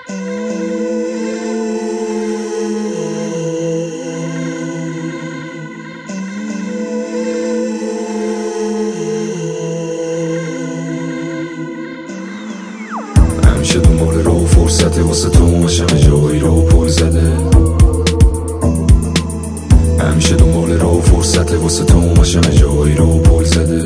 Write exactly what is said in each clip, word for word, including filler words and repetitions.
همیشه دنبال راه و فرصته واسه تو ماشم جایی رو پل زده. همیشه دنبال راه و فرصته واسه تو ماشم جایی رو پل زده.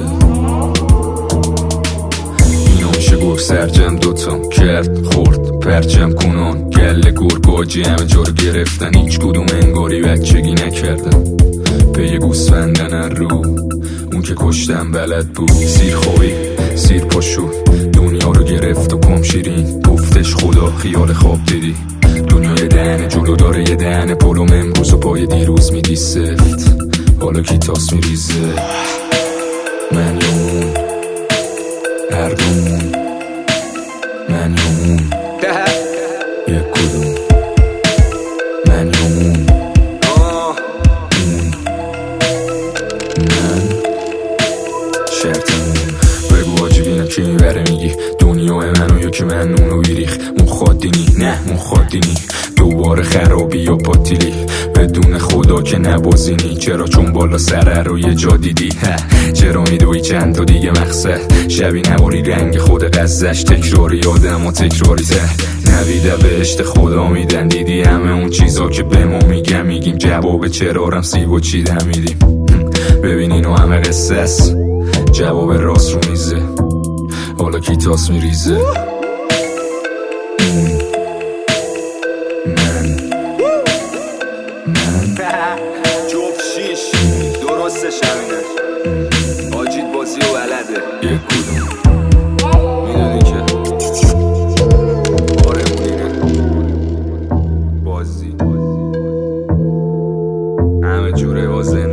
اینا میشه گفت سرجم دوتام کرد خورد پرچم کنان گله گرگاجی همه جا رو گرفتن هیچ کدوم انگاری بچگی نکردن. پی گوسفندن هر رو اون که کشتم بلد بود. سیر خوابی سیر پاشو دنیا رو گرفت و کام شیرین گفتش خدا خیال خواب دیدی. دنیا یه دهن جلو داره یه دهن پلوم امروز و پای دیروز میدی سفت. حالا کی تاس میریزه من یا اون هر دومون من یا اون یک کدوم من یا اون اون من شرطمون. بگو آجی بینم که این بره میگی دنیای منو یا که من اونو بیریخ مخادینی نه مخادینی دوباره خرابی یا پاتیلی بدون خدا که نبازینی. چرا چون بالا سره رو یه جا دیدی چرا میدوی چند تا دیگه مقصد شبی نواری رنگ خود قزش تکراری آدم و تکراری ته نویده بهشت خدا میدن دیدی همه اون چیزا که به ما میگم میگیم جواب چرا رم سیب و چیده میدیم. ببین اینو همه قصه است جواب راست رو میزه حالا کی تاس میریزه اون من من جفت شیش درستش همینه آجید بازی و بلده یک کدوم میدونی که آره مونینه بازی همه جوره وازه